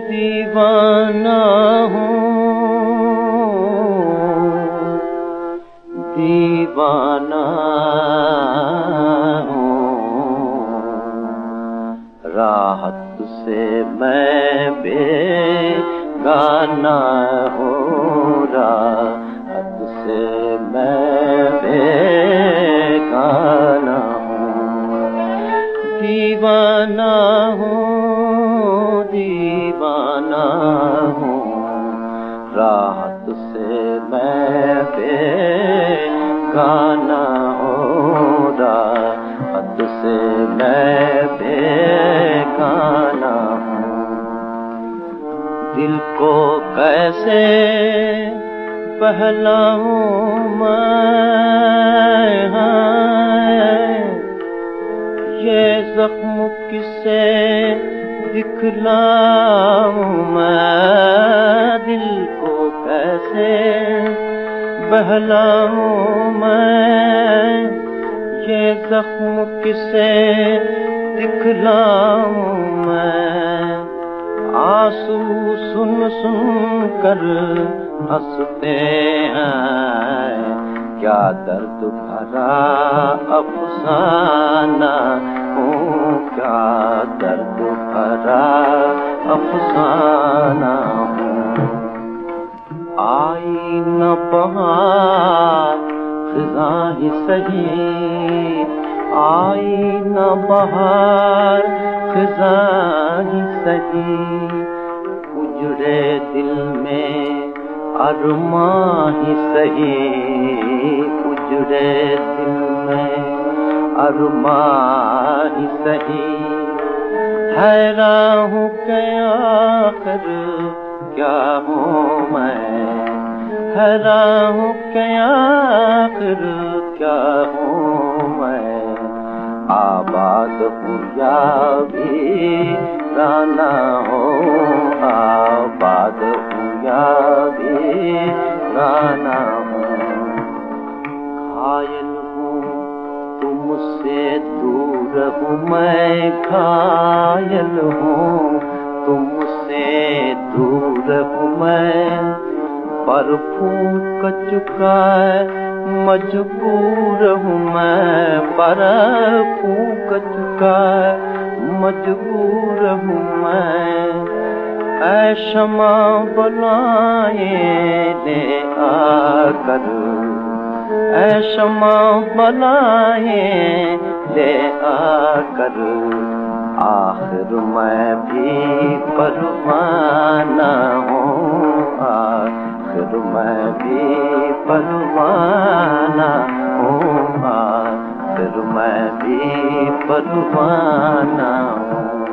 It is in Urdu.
دیوانہ ہوں دیوانہ ہوں راحت سے میں بیگانہ ہوں راحت سے میں بیگانہ ہوں دیوانہ ہوں دیوانہ ہوں راحت سے میں بیگانہ ہوں راحت سے میں بیگانہ ہوں دل کو کیسے بہلاؤں میں یہ زخم کسے دکھلاؤں میں دل کو کیسے بہلاؤں میں یہ زخم کسے دکھلاؤں میں آنسو سن سن کر ہنستے ہیں کیا درد بھرا افسانہ ہوں کیا درد بھرا افسانہ ہوں آئی نہ بہار خزاں ہی سہی آئی نہ بہار خزاں ہی سہی اجڑے دل میں ارماں ہی سہی اجڑے دل میں ارماں ہی سہی حیران ہوں کہ آخر کیا ہوں میں حیران ہوں کہ آخر کیا ہوں میں آباد ہوں یا ویرانہ ہوں آباد ہوں یا ویرانہ ہوں گھائل ہوں تم سے دور ہوں میں گھائل ہوں تم سے دور ہوں میں پر پھونک چکا مجبور ہوں میں پر پھونک چکا مجبور ہوں میں اے شمع بلائیں لے آ کر اے شمع بلائیں لے آ کر آخر میں بھی پروانہ ہوں آخر میں بھی پروانہ ہوں آخر میں بھی پروانہ ہوں